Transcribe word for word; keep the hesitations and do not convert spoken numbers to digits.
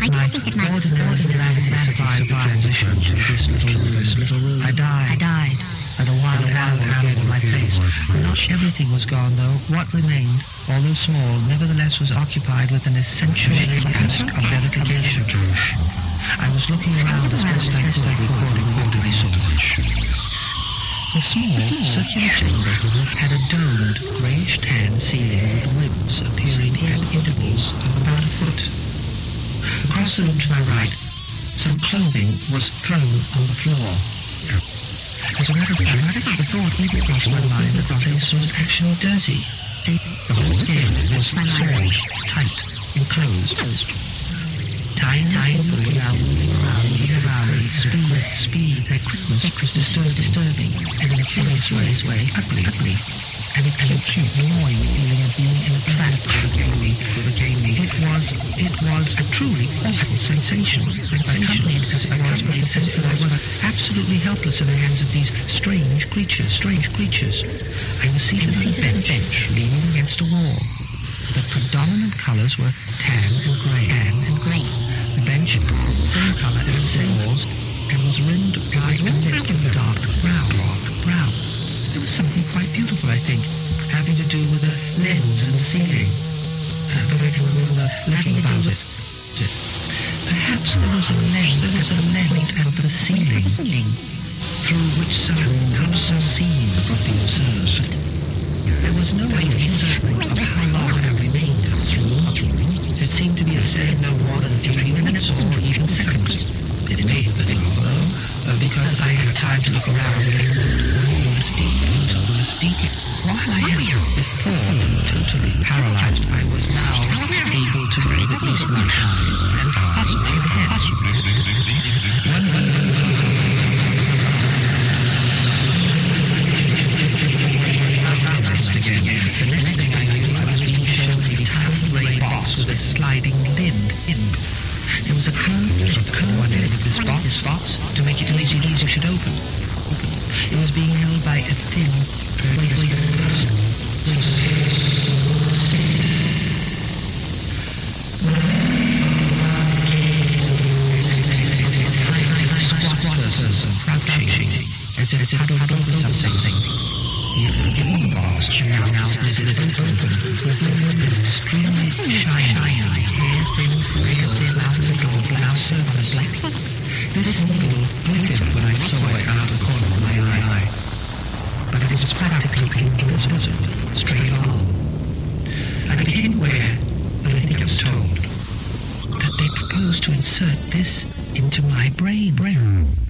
that my ordinary humanity survived the transition to this little room. This little room. I died. I died. And a wild animal appeared in my place. Not everything was gone, though. What remained, although small, nevertheless was occupied with an essential task of verification. I was looking around as best I could, recording what I saw. The small, circular chamber had a domed, greyish-tan ceiling with rims appearing at intervals of about a foot. Across the room to my right, some clothing was thrown on the floor. As a matter of fact, the thought even crossed my mind that the place was actually dirty. The whole skin was sewn, tight, enclosed. Time, time, moving around, moving around, moving around with speed, speed. Their quickness was disturbed, disturbing, and in a curious way, way, ugly, ugly. And it cute, annoying feeling of being in a trap overcame me, overcame me. It was, it was a truly awful sensation, accompanied as it was by the sense that I was absolutely helpless in the hands of these strange creatures, strange creatures. I was seated on a bench, bench, leaning against a wall. The predominant colours were tan and grey, tan and grey. The bench was the same colour as the walls and was rimmed by a neck of dark brown, dark brown. There was something quite beautiful, I think, having to do with the lens and the ceiling. Uh, but I can remember little about it. Perhaps there was a lens, there was a lens at the ceiling, through which some colossal scene could be observed. There was no way to be certain of how long I remained in this room. It seemed to be a stay no more than a few minutes or even seconds. It may have been longer, uh, because I had time to look around and all this detail, all this detail. While I had before been totally paralyzed, I was now able to move at least my eyes and possibly my head. One again. The next thing I knew, I was being shown a tiny grey box with a sliding lid in. There was a curve at one end of this box, this box to make it easy, easy should open. It was being held by a thin, graceful person. Squatters crouching as if it huddled over something. He had been given the box and now, now slid it open, revealing an extremely shiny, hair-thin, rail-thin out of the door blouse surface. This needle glittered when I saw it out of the corner of my eye, but it was practically invisible, straight on. I became aware that I think I was told that they proposed to insert this into my brain. brain.